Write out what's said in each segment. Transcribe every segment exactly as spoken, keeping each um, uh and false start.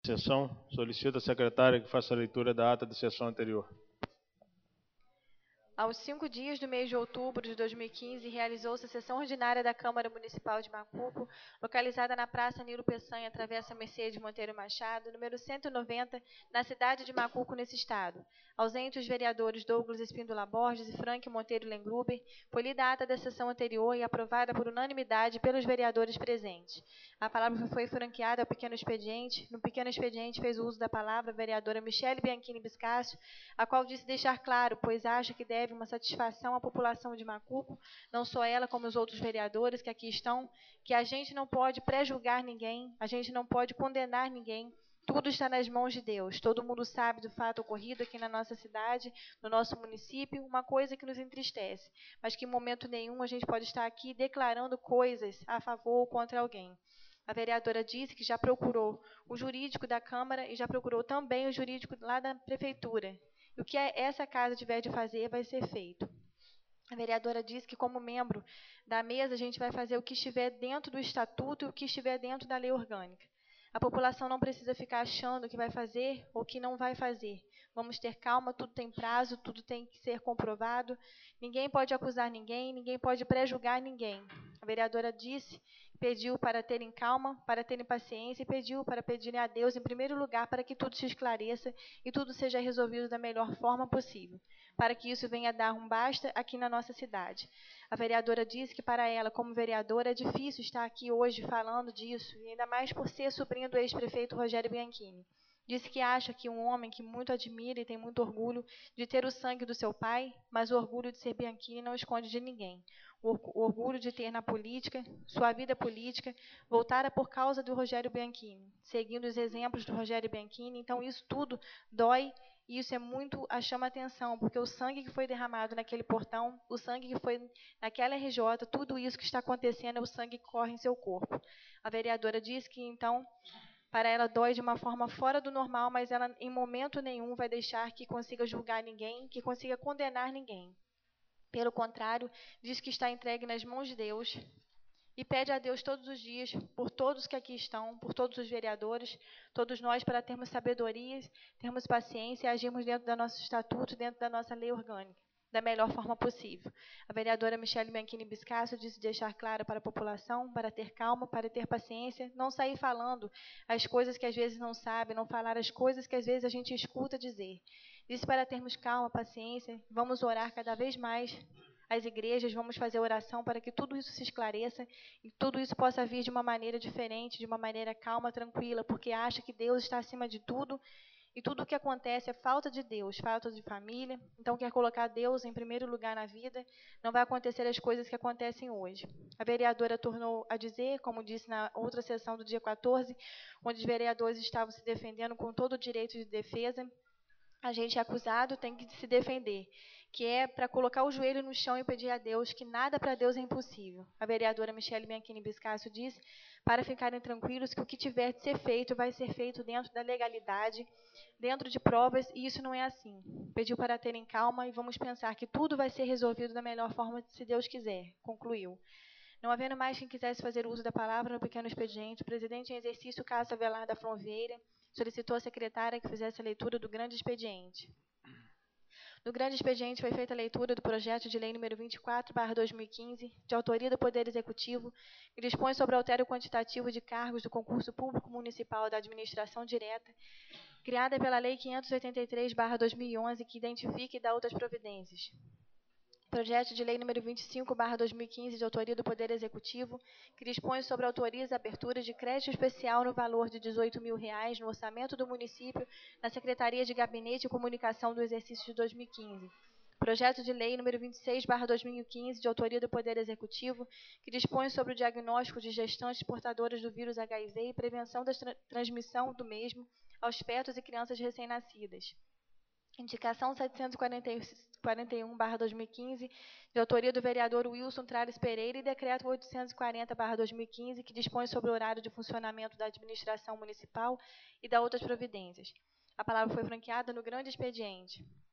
sessão. Solicito à secretária que faça a leitura da ata da sessão anterior. Aos cinco dias do mês de outubro de dois mil e quinze, realizou-se a sessão ordinária da Câmara Municipal de Macuco, localizada na Praça Nilo Peçanha, Travessa Mercedes Monteiro Machado, número cento e noventa, na cidade de Macuco, nesse estado. Ausentes os vereadores Douglas Espíndola Borges e Frank Monteiro Lengruber, foi lida a ata da sessão anterior e aprovada por unanimidade pelos vereadores presentes. A palavra foi franqueada ao pequeno expediente. No pequeno expediente fez o uso da palavra a vereadora Michele Bianchini Biscasio, a qual disse deixar claro, pois acha que deve uma satisfação à população de Macuco, não só ela como os outros vereadores que aqui estão, que a gente não pode pré-julgar ninguém, a gente não pode condenar ninguém, tudo está nas mãos de Deus. Todo mundo sabe do fato ocorrido aqui na nossa cidade, no nosso município, uma coisa que nos entristece, mas que em momento nenhum a gente pode estar aqui declarando coisas a favor ou contra alguém. A vereadora disse que já procurou o jurídico da Câmara e já procurou também o jurídico lá da Prefeitura. O que essa casa tiver de fazer vai ser feito. A vereadora disse que, como membro da mesa, a gente vai fazer o que estiver dentro do estatuto e o que estiver dentro da lei orgânica. A população não precisa ficar achando que vai fazer ou que não vai fazer. Vamos ter calma, tudo tem prazo, tudo tem que ser comprovado. Ninguém pode acusar ninguém, ninguém pode pré-julgar ninguém. A vereadora disse, pediu para terem calma, para terem paciência e pediu para pedirem a Deus, em primeiro lugar, para que tudo se esclareça e tudo seja resolvido da melhor forma possível, para que isso venha a dar um basta aqui na nossa cidade. A vereadora disse que para ela, como vereadora, é difícil estar aqui hoje falando disso, e ainda mais por ser sobrinha do ex-prefeito Rogério Bianchini. Disse que acha que um homem que muito admira e tem muito orgulho de ter o sangue do seu pai, mas o orgulho de ser Bianchini não esconde de ninguém. O orgulho de ter na política, sua vida política, voltada por causa do Rogério Bianchini, seguindo os exemplos do Rogério Bianchini. Então, isso tudo dói e isso é muito a chama atenção, porque o sangue que foi derramado naquele portão, o sangue que foi naquela R J, tudo isso que está acontecendo é o sangue que corre em seu corpo. A vereadora disse que, então, para ela dói de uma forma fora do normal, mas ela em momento nenhum vai deixar que consiga julgar ninguém, que consiga condenar ninguém. Pelo contrário, diz que está entregue nas mãos de Deus e pede a Deus todos os dias, por todos que aqui estão, por todos os vereadores, todos nós, para termos sabedoria, termos paciência e agirmos dentro do nosso estatuto, dentro da nossa lei orgânica, da melhor forma possível. A vereadora Michele Bianchini Biscasio disse deixar claro para a população, para ter calma, para ter paciência, não sair falando as coisas que às vezes não sabe, não falar as coisas que às vezes a gente escuta dizer. Disse para termos calma, paciência, vamos orar cada vez mais as igrejas, vamos fazer oração para que tudo isso se esclareça e tudo isso possa vir de uma maneira diferente, de uma maneira calma, tranquila, porque acha que Deus está acima de tudo e tudo o que acontece é falta de Deus, falta de família. Então, quer colocar Deus em primeiro lugar na vida, não vai acontecer as coisas que acontecem hoje. A vereadora tornou a dizer, como disse na outra sessão do dia quatorze, onde os vereadores estavam se defendendo com todo o direito de defesa, a gente acusado tem que se defender, que é para colocar o joelho no chão e pedir a Deus que nada para Deus é impossível. A vereadora Michele Bianchini Biscasio disse para ficarem tranquilos que o que tiver de ser feito vai ser feito dentro da legalidade, dentro de provas, e isso não é assim. Pediu para terem calma e vamos pensar que tudo vai ser resolvido da melhor forma, se Deus quiser, concluiu. Não havendo mais quem quisesse fazer uso da palavra no pequeno expediente, o presidente em exercício, Cássio Avelar Flon Vieira, solicitou à secretária que fizesse a leitura do grande expediente. No grande expediente foi feita a leitura do projeto de lei número vinte e quatro barra dois mil e quinze, de autoria do Poder Executivo, que dispõe sobre o altério quantitativo de cargos do concurso público municipal da administração direta, criada pela Lei quinhentos e oitenta e três barra dois mil e onze, que identifica e dá outras providências. Projeto de lei número vinte e cinco barra dois mil e quinze, de autoria do Poder Executivo, que dispõe sobre autoriza a abertura de crédito especial no valor de dezoito mil reais no orçamento do município na Secretaria de Gabinete e Comunicação do exercício de dois mil e quinze. Projeto de lei número vinte e seis barra dois mil e quinze, de autoria do Poder Executivo, que dispõe sobre o diagnóstico de gestantes portadoras do vírus H I V e prevenção da tra- transmissão do mesmo aos fetos e crianças recém-nascidas. Indicação setecentos e quarenta e um barra dois mil e quinze, de autoria do vereador Wilson Trales Pereira, e decreto oitocentos e quarenta barra dois mil e quinze, que dispõe sobre o horário de funcionamento da administração municipal e da outras providências. A palavra foi franqueada no grande expediente.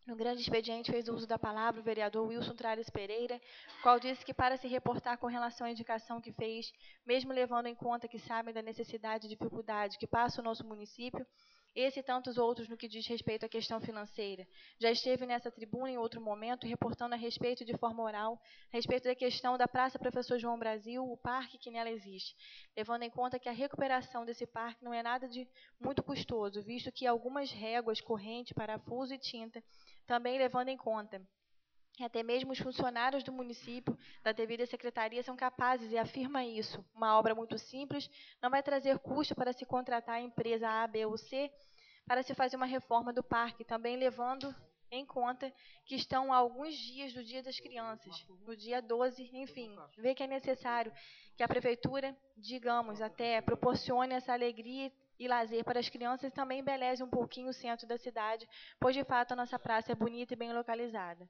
No grande expediente, fez uso da palavra o vereador Wilson Trales Pereira, qual disse que, para se reportar com relação à indicação que fez, mesmo levando em conta que sabem da necessidade e dificuldade que passa o nosso município, esse e tantos outros no que diz respeito à questão financeira. Já esteve nessa tribuna em outro momento, reportando a respeito de forma oral, a respeito da questão da Praça Professor João Brasil, o parque que nela existe, levando em conta que a recuperação desse parque não é nada de muito custoso, visto que algumas réguas, corrente, parafuso e tinta, também levando em conta que até mesmo os funcionários do município, da devida secretaria, são capazes, e afirma isso, uma obra muito simples, não vai trazer custo para se contratar a empresa A, B ou C, para se fazer uma reforma do parque, também levando em conta que estão a alguns dias do Dia das Crianças, no dia doze, enfim, vê que é necessário que a prefeitura, digamos, até proporcione essa alegria e lazer para as crianças e também embeleze um pouquinho o centro da cidade, pois de fato a nossa praça é bonita e bem localizada.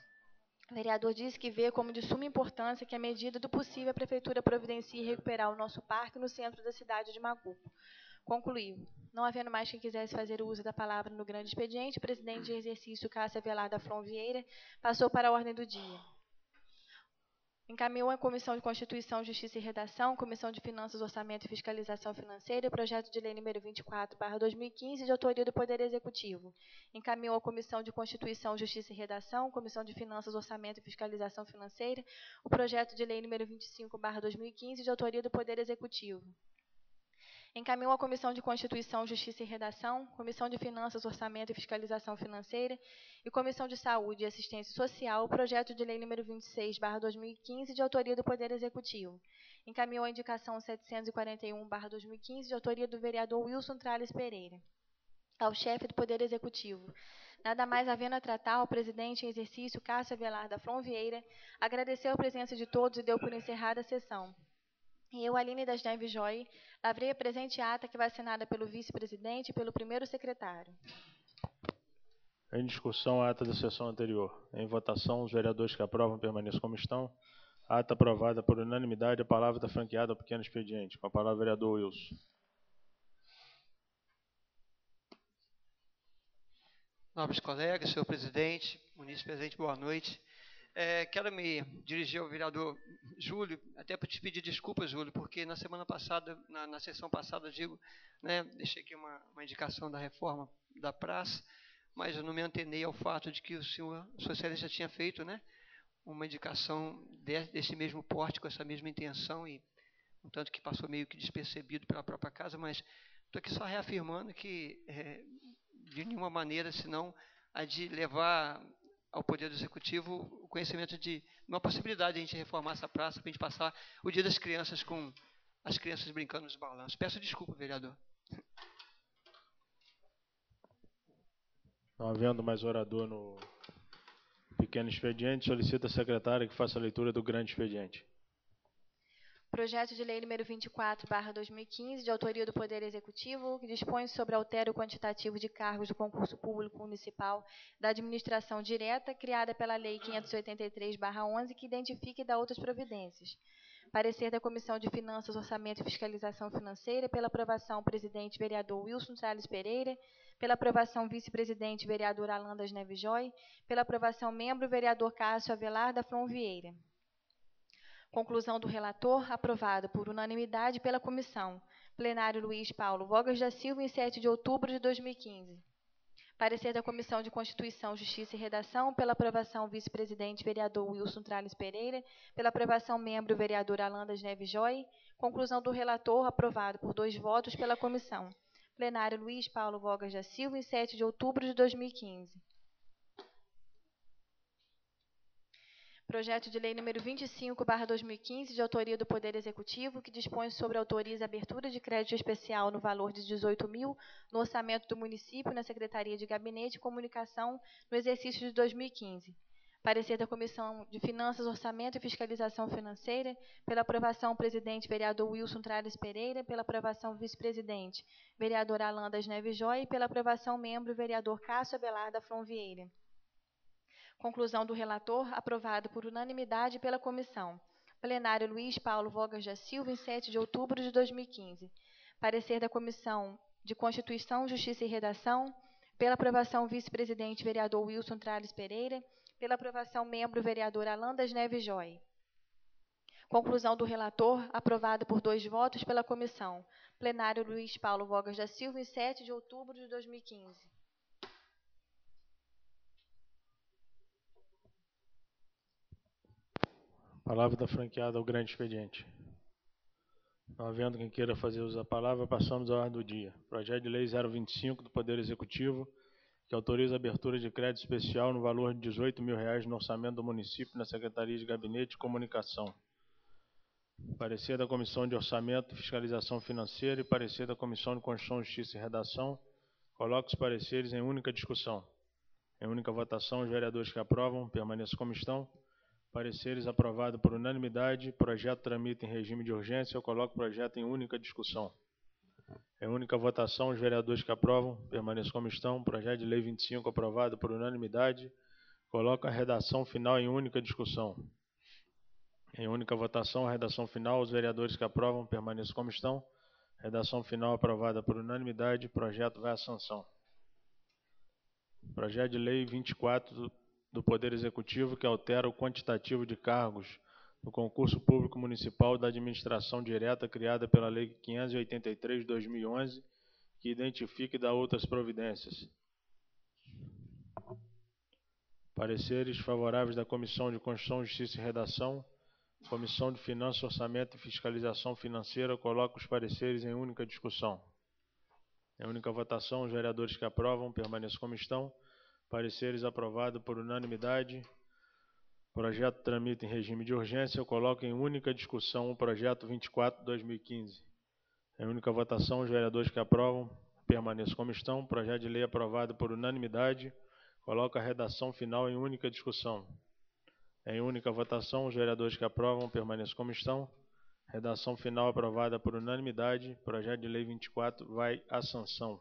O vereador disse que vê como de suma importância que, à medida do possível, a prefeitura providencie recuperar o nosso parque no centro da cidade de Macuco. Concluiu. Não havendo mais quem quisesse fazer uso da palavra no grande expediente, o presidente de exercício, Cássia Velar da Flon Vieira, passou para a ordem do dia. Encaminhou à Comissão de Constituição, Justiça e Redação, Comissão de Finanças, Orçamento e Fiscalização Financeira, o projeto de lei número vinte e quatro barra dois mil e quinze, de autoria do Poder Executivo. Encaminhou à Comissão de Constituição, Justiça e Redação, Comissão de Finanças, Orçamento e Fiscalização Financeira, o projeto de lei número vinte e cinco barra dois mil e quinze, de autoria do Poder Executivo. Encaminhou à Comissão de Constituição, Justiça e Redação, Comissão de Finanças, Orçamento e Fiscalização Financeira e Comissão de Saúde e Assistência Social o projeto de lei número vinte e seis barra dois mil e quinze, de autoria do Poder Executivo. Encaminhou a indicação setecentos e quarenta e um barra dois mil e quinze, de autoria do vereador Wilson Trales Pereira, ao chefe do Poder Executivo. Nada mais havendo a tratar, o presidente em exercício, Cássia Velar da Flon Vieira, agradeceu a presença de todos e deu por encerrada a sessão. E eu, Aline das Neves Joy, lavrei a presente ata que vai assinada pelo vice-presidente e pelo primeiro secretário. Em discussão, a ata da sessão anterior. Em votação, os vereadores que aprovam permaneçam como estão. A ata aprovada por unanimidade, a palavra está franqueada ao pequeno expediente. Com a palavra, o vereador Wilson. Nobres colegas, senhor presidente, munícipe presente, boa noite. É, quero me dirigir ao vereador Júlio, até para te pedir desculpas, Júlio, porque na semana passada, na, na sessão passada, eu digo, né, deixei aqui uma, uma indicação da reforma da praça, mas eu não me antenei ao fato de que o senhor socialista tinha feito, né, uma indicação de, desse mesmo porte, com essa mesma intenção, e um tanto que passou meio que despercebido pela própria casa, mas estou aqui só reafirmando que, é, de nenhuma maneira, senão a de levar ao Poder Executivo o conhecimento de uma possibilidade de a gente reformar essa praça, para a gente passar o Dia das Crianças com as crianças brincando nos balanços. Peço desculpa, vereador. Não havendo mais orador no pequeno expediente, solicita a secretária que faça a leitura do grande expediente. Projeto de lei número vinte e quatro barra dois mil e quinze, de autoria do Poder Executivo, que dispõe sobre altero quantitativo de cargos do concurso público municipal da administração direta, criada pela Lei quinhentos e oitenta e três barra onze, que identifica e dá outras providências. Parecer da Comissão de Finanças, Orçamento e Fiscalização Financeira, pela aprovação, presidente vereador Wilson Trales Pereira, pela aprovação, vice-presidente vereador Alan das Neves Joy, pela aprovação, membro vereador Cássio Avelar da Flon Vieira. Conclusão do relator, aprovado por unanimidade pela comissão. Plenário Luiz Paulo Vogas da Silva, em sete de outubro de dois mil e quinze. Parecer da Comissão de Constituição, Justiça e Redação, pela aprovação, vice-presidente vereador Wilson Trales Pereira, pela aprovação, membro vereador Alan das Neves Joy. Conclusão do relator, aprovado por dois votos pela comissão. Plenário Luiz Paulo Vogas da Silva, em sete de outubro de dois mil e quinze. Projeto de lei número vinte e cinco barra dois mil e quinze, de autoria do Poder Executivo, que dispõe sobre autoriza a abertura de crédito especial no valor de dezoito mil no orçamento do município na Secretaria de Gabinete e Comunicação no exercício de dois mil e quinze. Parecer da Comissão de Finanças, Orçamento e Fiscalização Financeira, pela aprovação, presidente vereador Wilson Trales Pereira, pela aprovação, vice-presidente vereador Alan das Neves Joy e pela aprovação, membro vereador Cássio Avelar da Flon Vieira. Conclusão do relator, aprovado por unanimidade pela comissão. Plenário Luiz Paulo Vogas da Silva, em sete de outubro de dois mil e quinze. Parecer da Comissão de Constituição, Justiça e Redação, Pela aprovação, vice-presidente, vereador Wilson Trales Pereira. Pela aprovação, membro, vereador Alan das Neves Joy. Conclusão do relator, aprovado por dois votos pela comissão. Plenário Luiz Paulo Vogas da Silva, em sete de outubro de dois mil e quinze. Palavra da franqueada ao grande expediente. Não havendo quem queira fazer uso da palavra, passamos à ordem do dia. Projeto de Lei zero vinte e cinco do Poder Executivo, que autoriza a abertura de crédito especial no valor de dezoito mil reais no orçamento do município na Secretaria de Gabinete de Comunicação. Parecer da Comissão de Orçamento e Fiscalização Financeira e parecer da Comissão de Constituição, Justiça e Redação. Coloco os pareceres em única discussão. Em única votação, os vereadores que aprovam permaneçam como estão. Pareceres aprovado por unanimidade. Projeto tramita em regime de urgência. Eu coloco o projeto em única discussão. Em única votação, os vereadores que aprovam permaneçam como estão. Projeto de Lei vinte e cinco aprovado por unanimidade. Coloco a redação final em única discussão. Em única votação, a redação final, os vereadores que aprovam permaneçam como estão. Redação final aprovada por unanimidade. Projeto vai à sanção. Projeto de Lei vinte e quatro do Poder Executivo, que altera o quantitativo de cargos no concurso público municipal da administração direta criada pela Lei quinhentos e oitenta e três de dois mil e onze, que identifica e dá outras providências. Pareceres favoráveis da Comissão de Constituição, Justiça e Redação. Comissão de Finanças, Orçamento e Fiscalização Financeira. Coloco os pareceres em única discussão. Em única votação, os vereadores que aprovam permaneçam como estão. Pareceres aprovado por unanimidade. Projeto tramita em regime de urgência. Eu coloco em única discussão o projeto vinte e quatro de dois mil e quinze. Em única votação, os vereadores que aprovam permaneçam como estão. Projeto de lei aprovado por unanimidade. Coloco a redação final em única discussão. Em única votação, os vereadores que aprovam permaneçam como estão. Redação final aprovada por unanimidade. Projeto de lei vinte e quatro vai à sanção.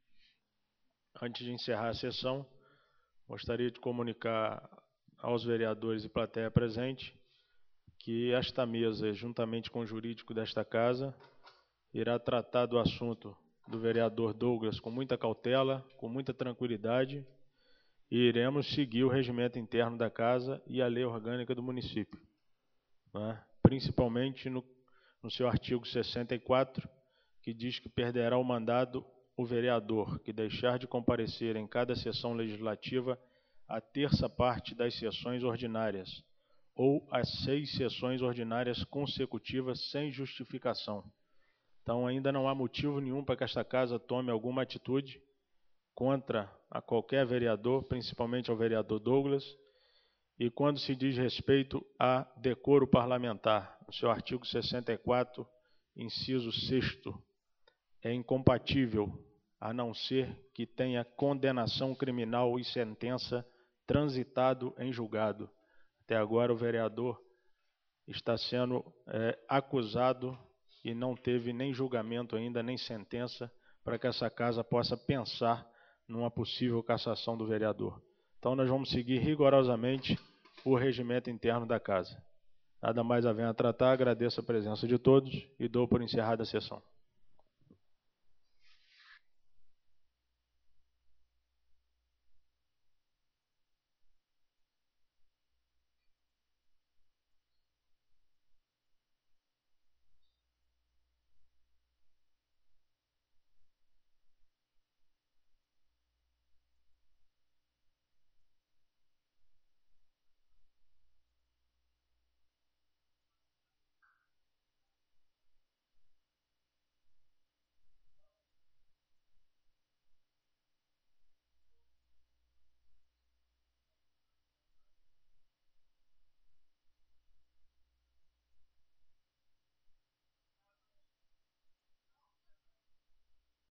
Antes de encerrar a sessão, gostaria de comunicar aos vereadores e plateia presente que esta mesa, juntamente com o jurídico desta casa, irá tratar do assunto do vereador Douglas com muita cautela, com muita tranquilidade, e iremos seguir o regimento interno da casa e a lei orgânica do município, né? Principalmente no, no seu artigo sessenta e quatro, que diz que perderá o mandato o vereador que deixar de comparecer em cada sessão legislativa a terça parte das sessões ordinárias ou as seis sessões ordinárias consecutivas sem justificação. Então, ainda não há motivo nenhum para que esta casa tome alguma atitude contra a qualquer vereador, principalmente ao vereador Douglas, e quando se diz respeito a decoro parlamentar, no seu artigo sessenta e quatro, inciso sexto, é incompatível, a não ser que tenha condenação criminal e sentença transitado em julgado. Até agora o vereador está sendo é, acusado e não teve nem julgamento ainda, nem sentença, para que essa casa possa pensar numa possível cassação do vereador. Então nós vamos seguir rigorosamente o regimento interno da casa. Nada mais havendo a tratar, agradeço a presença de todos e dou por encerrada a sessão.